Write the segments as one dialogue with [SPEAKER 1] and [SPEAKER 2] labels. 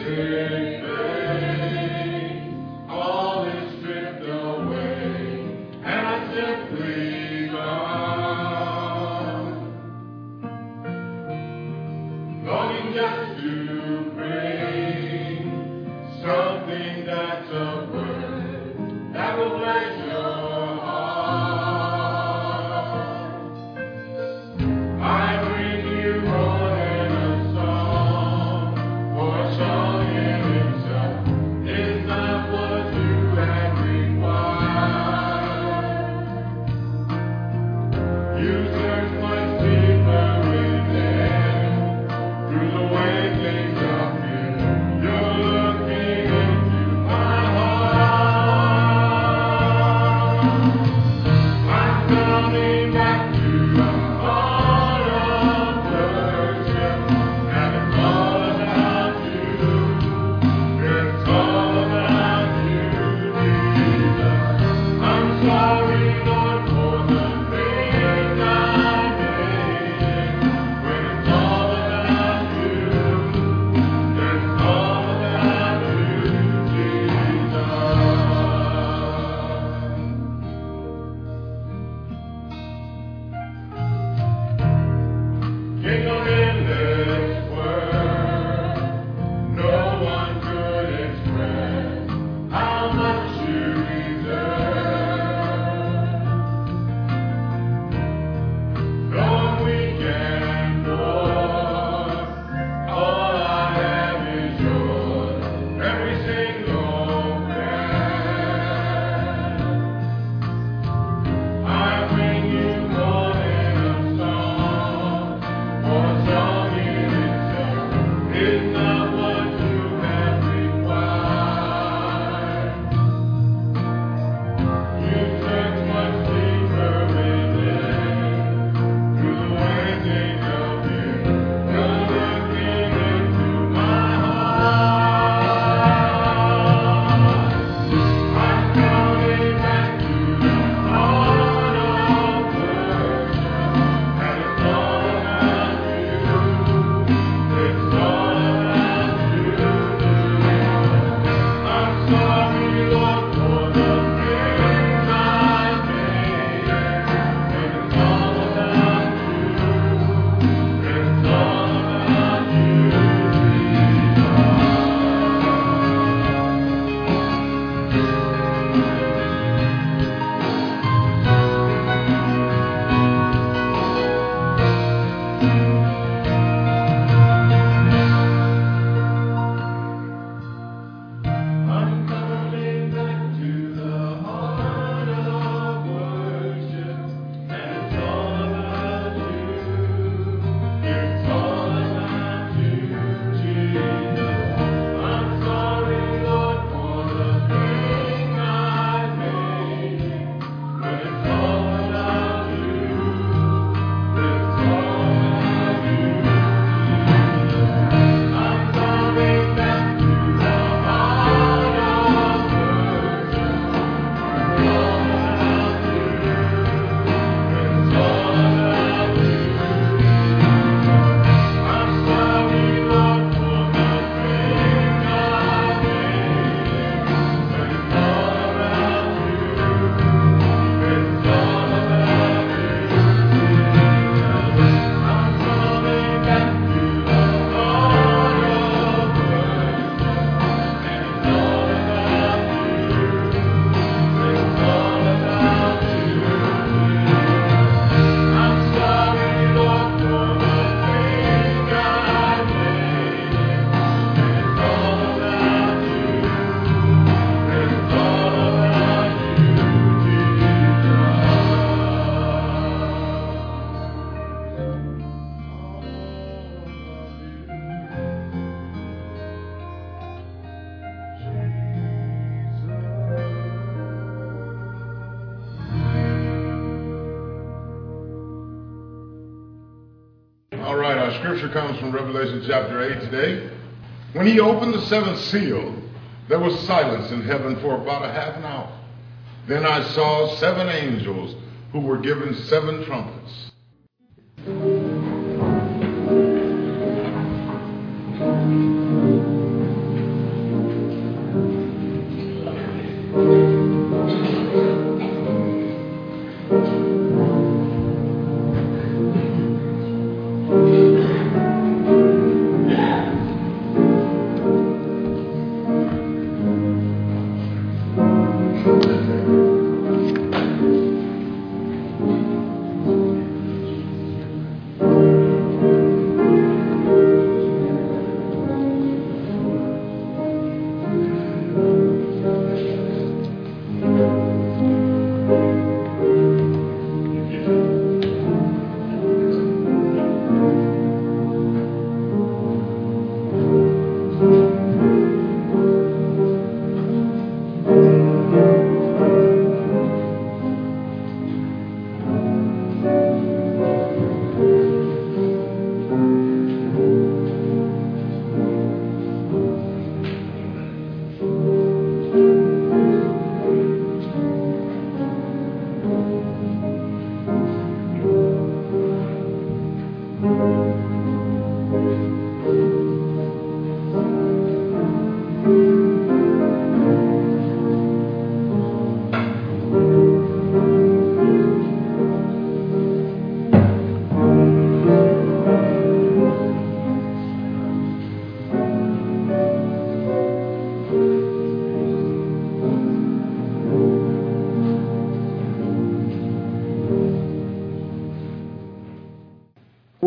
[SPEAKER 1] All right, our scripture comes from Revelation chapter 8 today. When he opened the seventh seal, there was silence in heaven for about a half an hour. Then I saw 7 angels who were given 7 trumpets.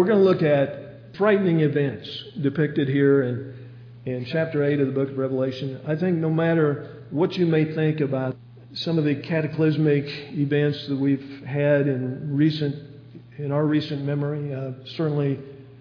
[SPEAKER 2] we're going to look at frightening events depicted here in chapter 8 of the book of Revelation. I think no matter what you may think about some of the cataclysmic events that we've had in our recent memory, certainly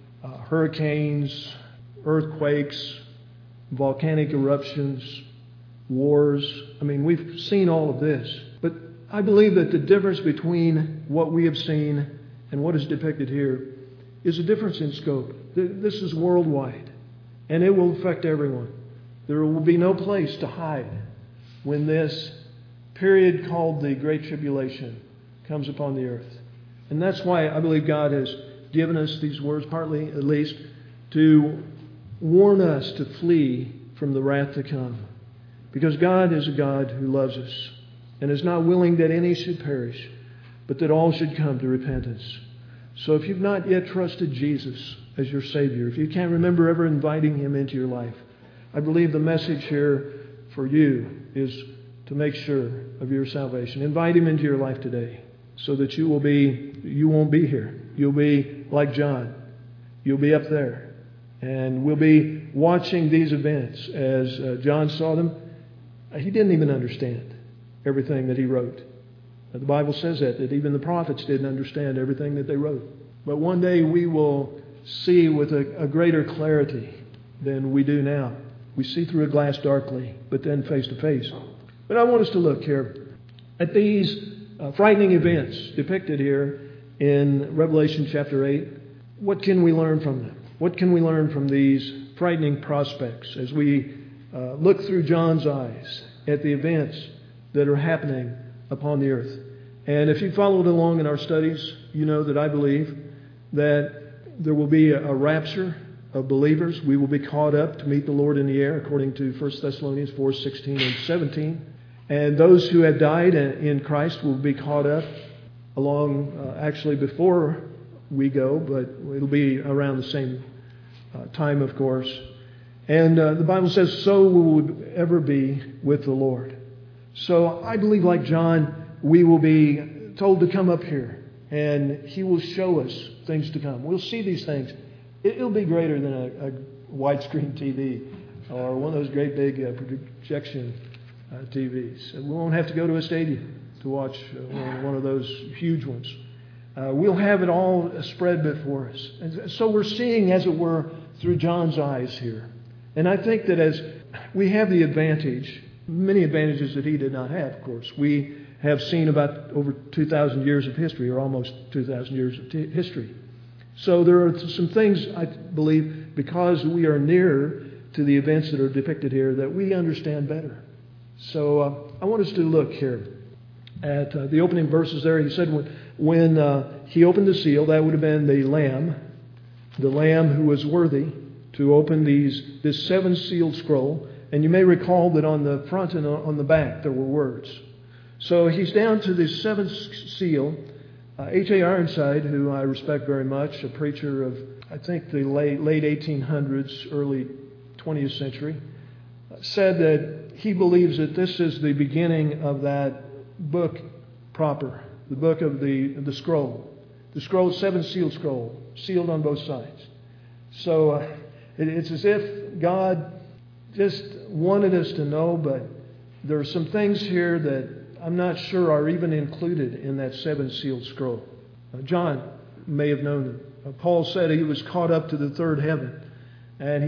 [SPEAKER 2] hurricanes, earthquakes, volcanic eruptions, wars. I mean, we've seen all of this. But I believe that the difference between what we have seen and what is depicted here is a difference in scope. This is worldwide, and it will affect everyone. There will be no place to hide when this period called the Great Tribulation comes upon the earth. And that's why I believe God has given us these words, partly at least, to warn us to flee from the wrath to come. Because God is a God who loves us and is not willing that any should perish, but that all should come to repentance. So if you've not yet trusted Jesus as your Savior, if you can't remember ever inviting Him into your life, I believe the message here for you is to make sure of your salvation. Invite Him into your life today so that you won't be here. You'll be like John. You'll be up there. And we'll be watching these events as John saw them. He didn't even understand everything that he wrote. The Bible says that even the prophets didn't understand everything that they wrote. But one day we will see with a greater clarity than we do now. We see through a glass darkly, but then face to face. But I want us to look here at these frightening events depicted here in Revelation chapter 8. What can we learn from them? What can we learn from these frightening prospects as we look through John's eyes at the events that are happening upon the earth? And if you followed along in our studies, you know that I believe that there will be a rapture of believers. We will be caught up to meet the Lord in the air, according to 1 Thessalonians 4:16 and 17. And those who have died in Christ will be caught up along, actually before we go, but it'll be around the same time, of course. And the Bible says, so will we ever be with the Lord. So I believe, like John, we will be told to come up here, and He will show us things to come. We'll see these things. It'll be greater than a widescreen TV or one of those great big projection TVs. We won't have to go to a stadium to watch one of those huge ones. We'll have it all spread before us. And so we're seeing, as it were, through John's eyes here. And I think that as we have the advantage, many advantages that he did not have, of course. We have seen about over 2,000 years of history, or almost 2,000 years of history. So there are some things, I believe, because we are nearer to the events that are depicted here, that we understand better. So I want us to look here at the opening verses there. He said when He opened the seal, that would have been the Lamb who was worthy to open this seven-sealed scroll. And you may recall that on the front and on the back there were words. So he's down to the seventh seal. H.A. Ironside, who I respect very much, a preacher of, I think, the late 1800s, early 20th century, said that he believes that this is the beginning of that book proper, the book of the scroll. The scroll, seven-sealed scroll, sealed on both sides. So it's as if God just wanted us to know, but there are some things here that I'm not sure are even included in that seven-sealed scroll. John may have known them. Paul said he was caught up to the third heaven, and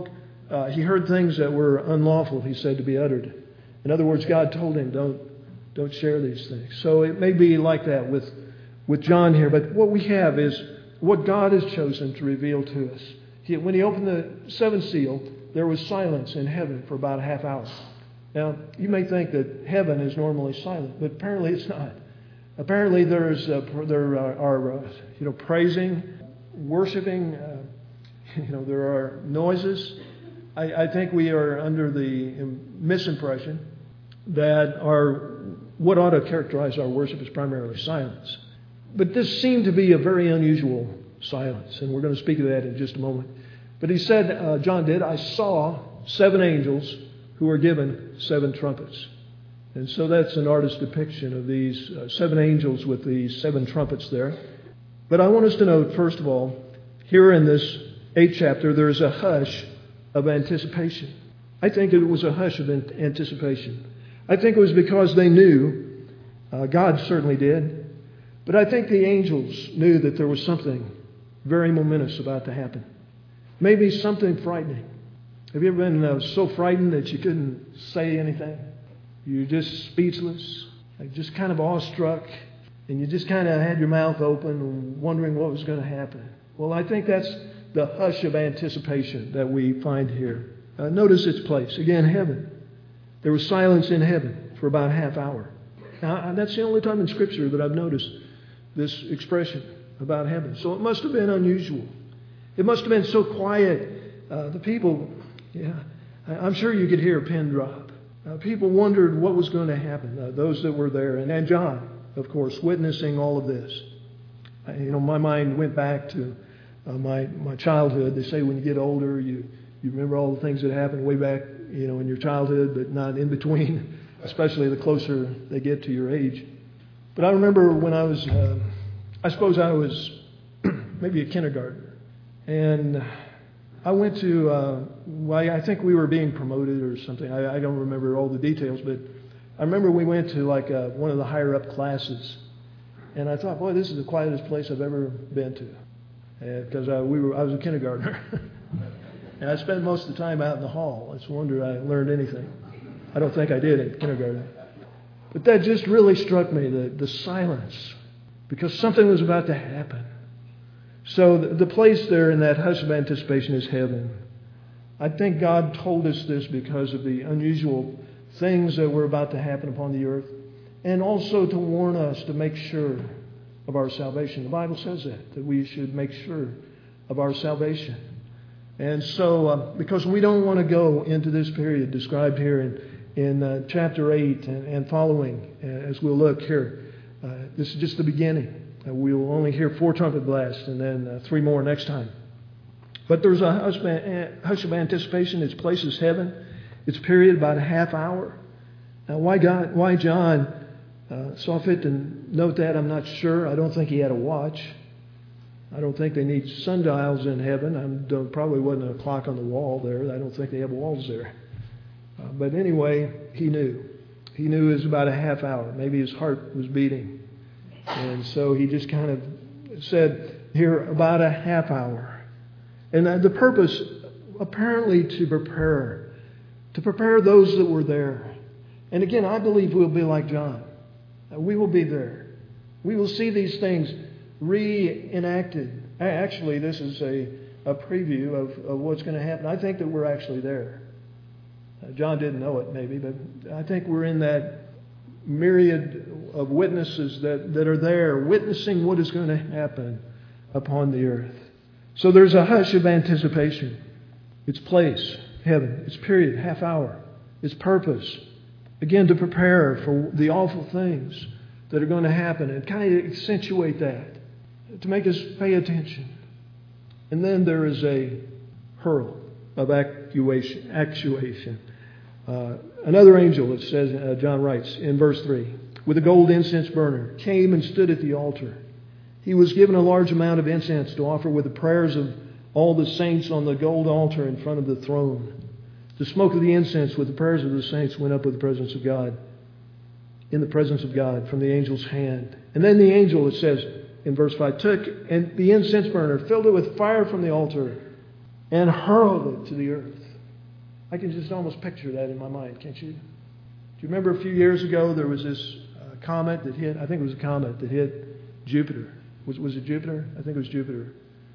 [SPEAKER 2] he heard things that were unlawful, he said, to be uttered. In other words, God told him, don't share these things. So it may be like that with John here, but what we have is what God has chosen to reveal to us. When He opened the seventh seal, there was silence in heaven for about a half hour. Now, you may think that heaven is normally silent, but apparently it's not. Apparently there are praising, worshiping. There are noises. I think we are under the misimpression that what ought to characterize our worship is primarily silence. But this seemed to be a very unusual silence, and we're going to speak of that in just a moment. But he said, John did, I saw seven angels who were given seven trumpets. And so that's an artist's depiction of these seven angels with these seven trumpets there. But I want us to note, first of all, here in this 8th chapter, there's a hush of anticipation. I think it was a hush of anticipation. I think it was because they knew, God certainly did, but I think the angels knew that there was something very momentous about to happen. Maybe something frightening. Have you ever been so frightened that you couldn't say anything? You're just speechless, like just kind of awestruck, and you just kind of had your mouth open, wondering what was going to happen. Well, I think that's the hush of anticipation that we find here. Notice its place. Again, heaven. There was silence in heaven for about a half hour. Now, that's the only time in Scripture that I've noticed this expression about heaven. So it must have been unusual. It must have been so quiet. The people, I'm sure you could hear a pin drop. People wondered what was going to happen, those that were there. And John, of course, witnessing all of this. My mind went back to my childhood. They say when you get older, you remember all the things that happened way back, in your childhood, but not in between, especially the closer they get to your age. But I remember when I was, I suppose I was maybe a kindergartner. And I went to, I think we were being promoted or something. I don't remember all the details, but I remember we went to like one of the higher up classes. And I thought, boy, this is the quietest place I've ever been to. Because I was a kindergartner. And I spent most of the time out in the hall. It's a wonder I learned anything. I don't think I did in kindergarten. But that just really struck me, the silence, because something was about to happen. So the place there in that hush of anticipation is heaven. I think God told us this because of the unusual things that were about to happen upon the earth, and also to warn us to make sure of our salvation. The Bible says that we should make sure of our salvation. And so, because we don't want to go into this period described here in chapter 8 and following, as we'll look here, this is just the beginning. We'll only hear 4 trumpet blasts and then 3 more next time. But there's a hush of anticipation. Its place is heaven. Its period about a half hour. Now, why John saw fit to note that, I'm not sure. I don't think he had a watch. I don't think they need sundials in heaven. Probably wasn't a clock on the wall there. I don't think they have walls there. But anyway, he knew. He knew it was about a half hour. Maybe his heart was beating. And so he just kind of said here, about a half hour. And the purpose, apparently, to prepare those that were there. And again, I believe we'll be like John. We will be there. We will see these things reenacted. Actually, this is a preview of what's going to happen. I think that we're actually there. John didn't know it, maybe, but I think we're in that myriad of witnesses that are there, witnessing what is going to happen upon the earth. So there's a hush of anticipation. Its place, heaven. Its period, half hour. Its purpose, again, to prepare for the awful things that are going to happen and kind of accentuate that, to make us pay attention. And then there is a hurl of actuation. Another angel, it says, John writes in verse 3, with a gold incense burner, came and stood at the altar. He was given a large amount of incense to offer with the prayers of all the saints on the gold altar in front of the throne. The smoke of the incense with the prayers of the saints went up with the presence of God, in the presence of God, from the angel's hand. And then the angel, it says in verse 5, took and the incense burner, filled it with fire from the altar, and hurled it to the earth. I can just almost picture that in my mind, can't you? Do you remember a few years ago there was this comet that hit, I think it was a comet that hit Jupiter. Was it Jupiter? I think it was Jupiter.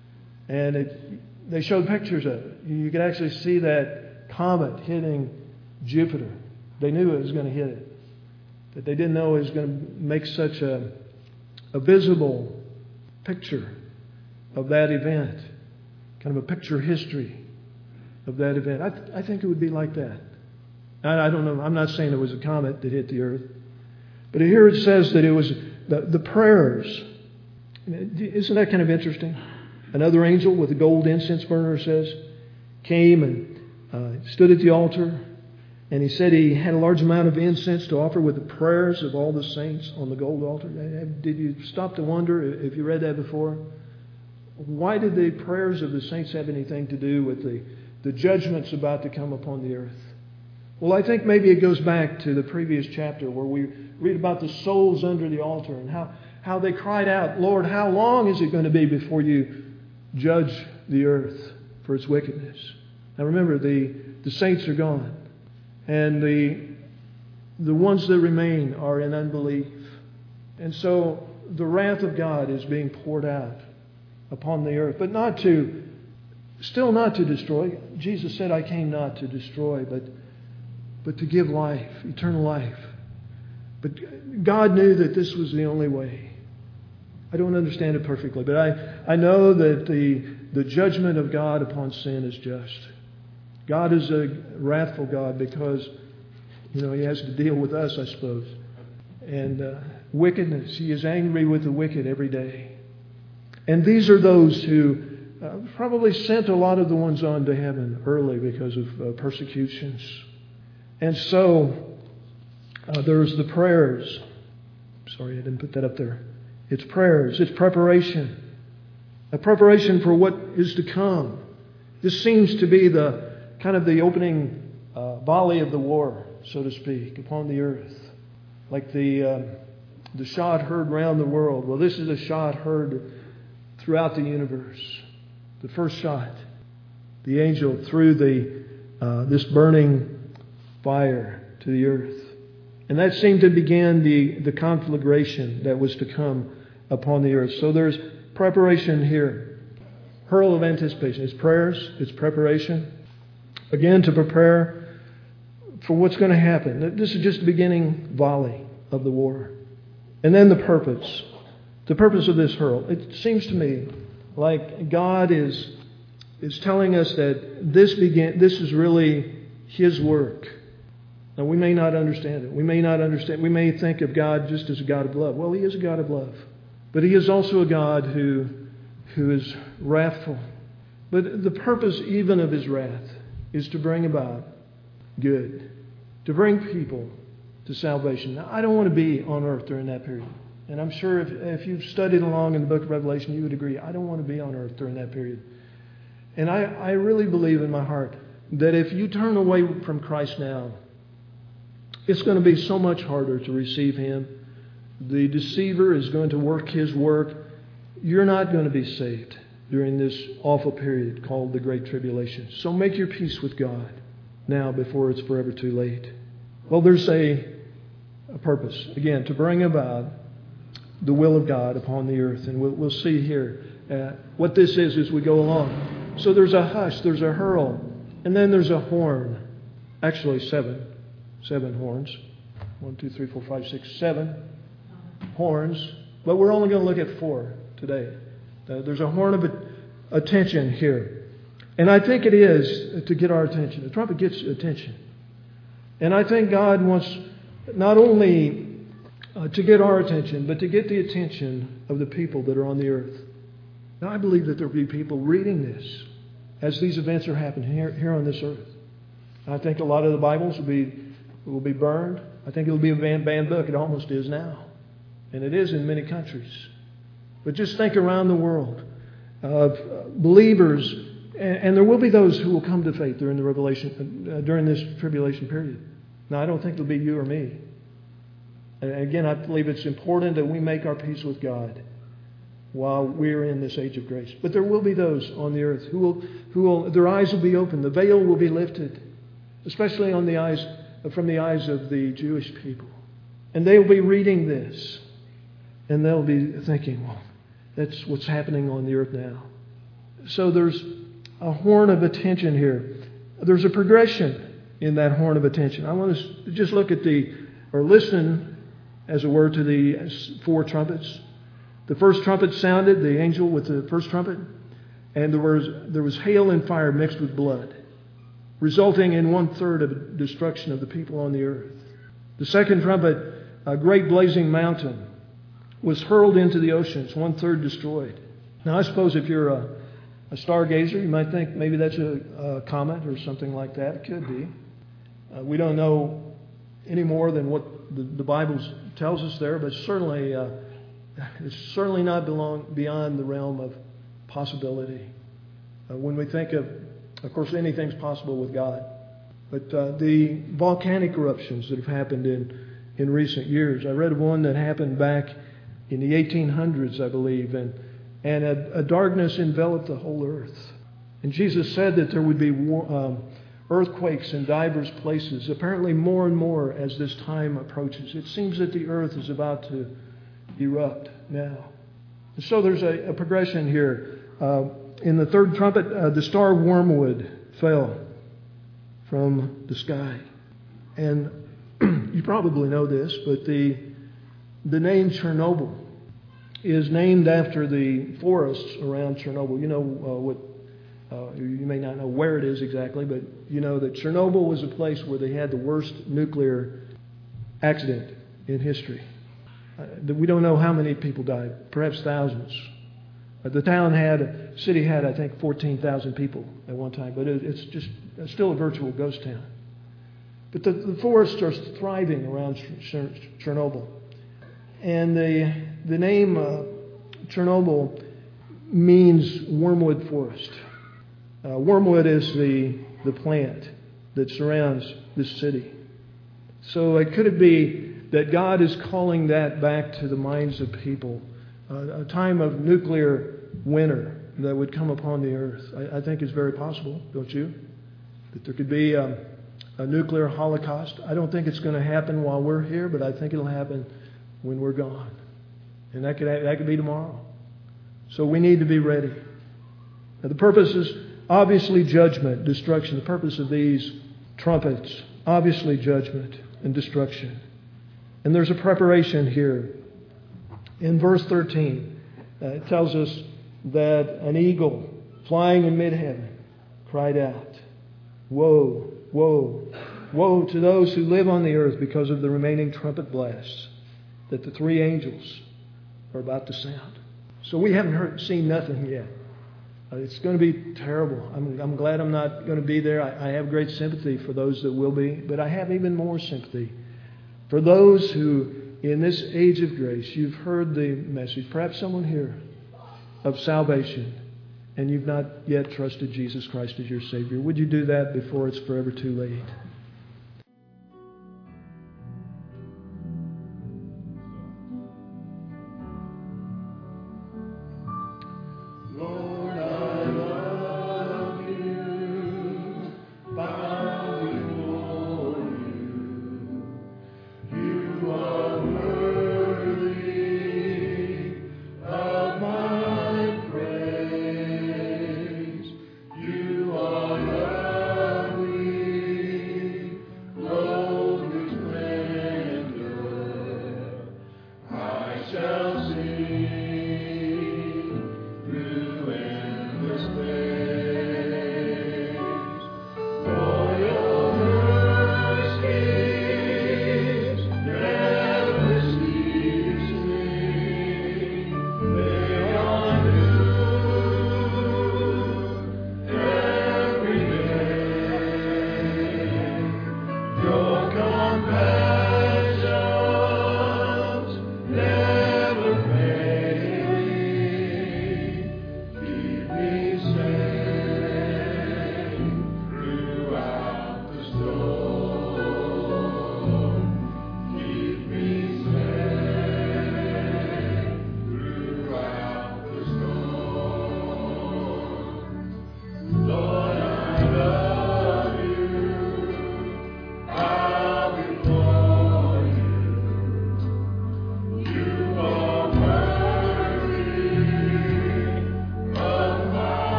[SPEAKER 2] And they showed pictures of it. You could actually see that comet hitting Jupiter. They knew it was going to hit it. But they didn't know it was going to make such a visible picture of that event. Kind of a picture history of that event. I think it would be like that. I don't know. I'm not saying it was a comet that hit the earth. But here it says that it was the prayers. Isn't that kind of interesting? Another angel with a gold incense burner, says, came and stood at the altar. And he said he had a large amount of incense to offer with the prayers of all the saints on the gold altar. Did you stop to wonder if you read that before? why did the prayers of the saints have anything to do with the judgments about to come upon the earth? Well, I think maybe it goes back to the previous chapter where we read about the souls under the altar and how they cried out, Lord, how long is it going to be before you judge the earth for its wickedness? Now remember, the saints are gone. And the ones that remain are in unbelief. And so the wrath of God is being poured out upon the earth. But still not to destroy. Jesus said, I came not to destroy, but to give life, eternal life. But God knew that this was the only way. I don't understand it perfectly, but I know that the judgment of God upon sin is just. God is a wrathful God because, He has to deal with us, I suppose. And wickedness. He is angry with the wicked every day. And these are those who probably sent a lot of the ones on to heaven early because of persecutions. And so there's the prayers. Sorry, I didn't put that up there. It's prayers. It's preparation. A preparation for what is to come. This seems to be the kind of the opening volley of the war, so to speak, upon the earth. Like the shot heard round the world. Well, this is a shot heard throughout the universe. The first shot, the angel threw this burning fire to the earth. And that seemed to begin the conflagration that was to come upon the earth. So there's preparation here. Hurl of anticipation. It's prayers. It's preparation. Again, to prepare for what's going to happen. This is just the beginning volley of the war. And then the purpose. The purpose of this hurl. It seems to me like God is telling us that this is really His work. Now, we may not understand it. We may think of God just as a God of love. Well, He is a God of love. But He is also a God who is wrathful. But the purpose even of His wrath is to bring about good. To bring people to salvation. Now, I don't want to be on earth during that period. And I'm sure if you've studied along in the book of Revelation, you would agree, I don't want to be on earth during that period. And I really believe in my heart that if you turn away from Christ now, it's going to be so much harder to receive Him. The deceiver is going to work his work. You're not going to be saved during this awful period called the Great Tribulation. So make your peace with God now before it's forever too late. Well, there's a purpose, again, to bring about the will of God upon the earth. And we'll see here what this is as we go along. So there's a hush, there's a hurl, and then there's a horn. Actually, seven horns. 1, 2, 3, 4, 5, 6, 7 horns. But we're only going to look at 4 today. There's a horn of attention here. And I think it is to get our attention. The trumpet gets attention. And I think God wants not only to get our attention, but to get the attention of the people that are on the earth. Now, I believe that there will be people reading this as these events are happening here on this earth. I think a lot of the Bibles will be burned. I think it will be a banned book. It almost is now. And it is in many countries. But just think around the world of believers, and there will be those who will come to faith during this tribulation period. Now, I don't think it'll be you or me. And again, I believe it's important that we make our peace with God while we're in this age of grace. But there will be those on the earth who will their eyes will be opened. The veil will be lifted, especially from the eyes of the Jewish people. And they will be reading this. And they'll be thinking, well, that's what's happening on the earth now. So there's a horn of attention here. There's a progression in that horn of attention. I want to just look at listen, as it were, to the 4 trumpets. The first trumpet sounded, the angel with the first trumpet, and there was hail and fire mixed with blood, resulting in 1/3 of destruction of the people on the earth. The second trumpet, a great blazing mountain, was hurled into the oceans, 1/3 destroyed. Now, I suppose if you're a stargazer, you might think maybe that's a comet or something like that. It could be. We don't know any more than what the Bible tells us there, but certainly it's certainly not beyond the realm possibility. When we think of course, anything's possible with God. But the volcanic eruptions that have happened in recent years, I read of one that happened back in the 1800s, I believe, and a darkness enveloped the whole earth. And Jesus said that there would be earthquakes in divers places, apparently more and more as this time approaches. It seems that the earth is about to erupt now. And so there's a progression here. In the third trumpet, the star Wormwood fell from the sky. And you probably know this, but the name Chernobyl is named after the forests around Chernobyl. You know you may not know where it is exactly, but you know that Chernobyl was a place where they had the worst nuclear accident in history. We don't know how many people died, perhaps thousands. The city had, I think, 14,000 people at one time, but it's still a virtual ghost town. But the forests are thriving around Chernobyl. And the name Chernobyl means wormwood forest. Wormwood is the plant that surrounds this city. So could it be that God is calling that back to the minds of people? A time of nuclear winter that would come upon the earth. I think it's very possible, don't you? That there could be a nuclear holocaust. I don't think it's going to happen while we're here, but I think it'll happen when we're gone. And that could be tomorrow. So we need to be ready. Now, the purpose is obviously judgment, destruction. The purpose of these trumpets, obviously judgment and destruction. And there's a preparation here. In verse 13, it tells us that an eagle flying in mid-heaven cried out, "Woe, woe, woe to those who live on the earth because of the remaining trumpet blasts that the three angels are about to sound." So we haven't seen nothing yet. It's going to be terrible. I'm glad I'm not going to be there. I have great sympathy for those that will be, but I have even more sympathy for those who, in this age of grace, you've heard the message, perhaps someone here, of salvation, and you've not yet trusted Jesus Christ as your Savior. Would you do that before it's forever too late?